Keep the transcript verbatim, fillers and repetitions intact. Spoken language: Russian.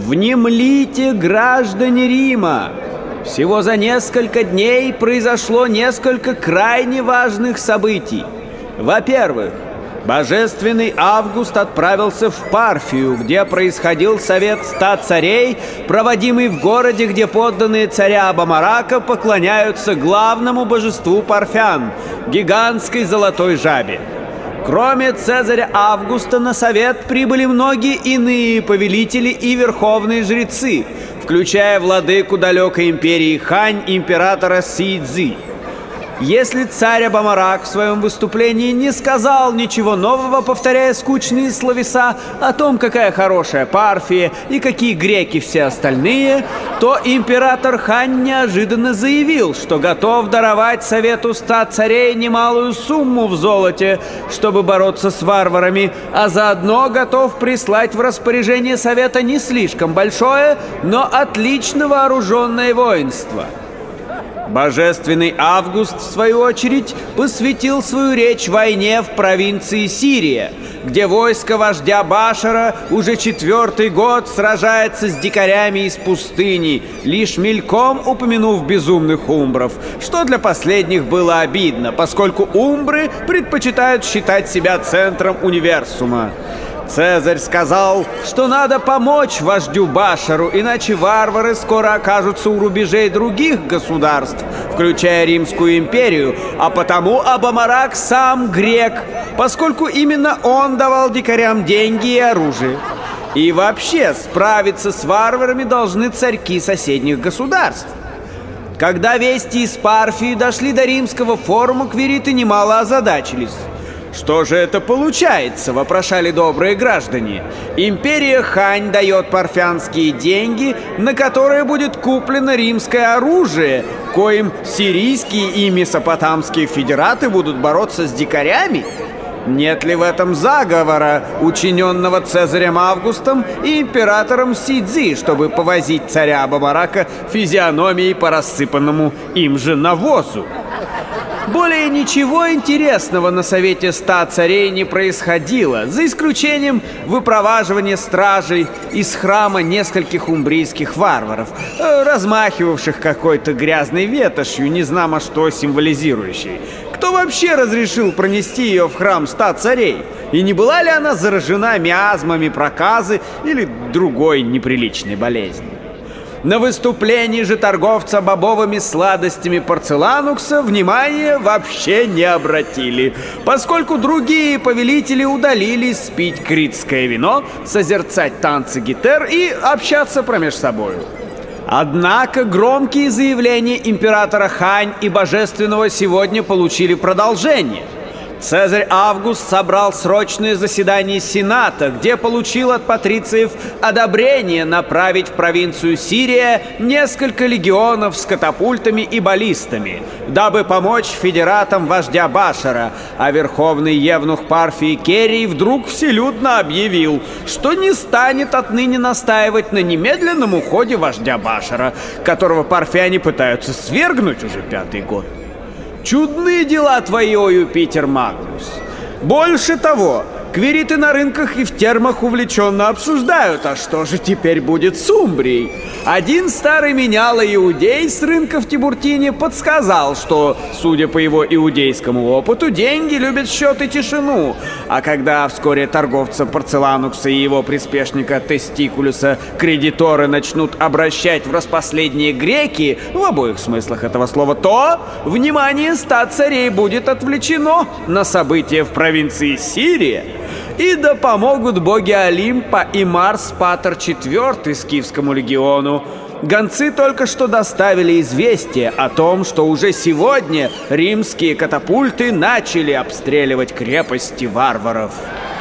Внемлите, граждане Рима! Всего за несколько дней произошло несколько крайне важных событий. Во-первых, Божественный Август отправился в Парфию, где происходил совет ста царей, проводимый в городе, где подданные царя Абомарака поклоняются главному божеству парфян – гигантской золотой жабе. Кроме Цезаря Августа на совет прибыли многие иные повелители и верховные жрецы, включая владыку далекой империи Хань, императора Си Цзи. Если царь Абомарак в своем выступлении не сказал ничего нового, повторяя скучные словеса о том, какая хорошая Парфия и какие греки все остальные, то император Хань неожиданно заявил, что готов даровать совету ста царей немалую сумму в золоте, чтобы бороться с варварами, а заодно готов прислать в распоряжение совета не слишком большое, но отлично вооруженное воинство. Божественный Август, в свою очередь, посвятил свою речь войне в провинции Сирия, где войско вождя Башара уже четвертый год сражается с дикарями из пустыни, лишь мельком упомянув безумных умбров, что для последних было обидно, поскольку умбры предпочитают считать себя центром универсума. Цезарь сказал, что надо помочь вождю Башару, иначе варвары скоро окажутся у рубежей других государств, включая Римскую империю, а потому Абомарак сам грек, поскольку именно он давал дикарям деньги и оружие. И вообще, справиться с варварами должны царьки соседних государств. Когда вести из Парфии дошли до римского форума, квириты немало озадачились. «Что же это получается?» – вопрошали добрые граждане. «Империя Хань дает парфянские деньги, на которые будет куплено римское оружие, коим сирийские и месопотамские федераты будут бороться с дикарями? Нет ли в этом заговора, учиненного Цезарем Августом и императором Си Цзи, чтобы повозить царя Абомарака физиономией по рассыпанному им же навозу?» Более ничего интересного на совете ста царей не происходило, за исключением выпроваживания стражей из храма нескольких умбрийских варваров, размахивавших какой-то грязной ветошью, незнамо что символизирующей. Кто вообще разрешил пронести ее в храм ста царей? И не была ли она заражена миазмами проказы или другой неприличной болезнью? На выступлении же торговца бобовыми сладостями Порцеланукса внимания вообще не обратили, поскольку другие повелители удалились пить критское вино, созерцать танцы гетер и общаться промеж собою. Однако громкие заявления императора Хань и Божественного сегодня получили продолжение. Цезарь Август собрал срочное заседание Сената, где получил от патрициев одобрение направить в провинцию Сирия несколько легионов с катапультами и баллистами, дабы помочь федератам вождя Башара, а верховный евнух Парфии Керий вдруг вселюдно объявил, что не станет отныне настаивать на немедленном уходе вождя Башара, которого парфяне пытаются свергнуть уже пятый год. Чудные дела твои, о Юпитер Магнус. Больше того, квириты на рынках и в термах увлеченно обсуждают, а что же теперь будет с Умбрией? Один старый меняла иудей с рынка в Тибуртине подсказал, что, судя по его иудейскому опыту, деньги любят счет и тишину. А когда вскоре торговца Порцеланукса и его приспешника Тестикулюса кредиторы начнут обращать в распоследние греки, в обоих смыслах этого слова, то внимание ста царей будет отвлечено на события в провинции Сирия. И да помогут боги Олимпа и Марс Патер четвёртый скифскому легиону. Гонцы только что доставили известие о том, что уже сегодня римские катапульты начали обстреливать крепости варваров.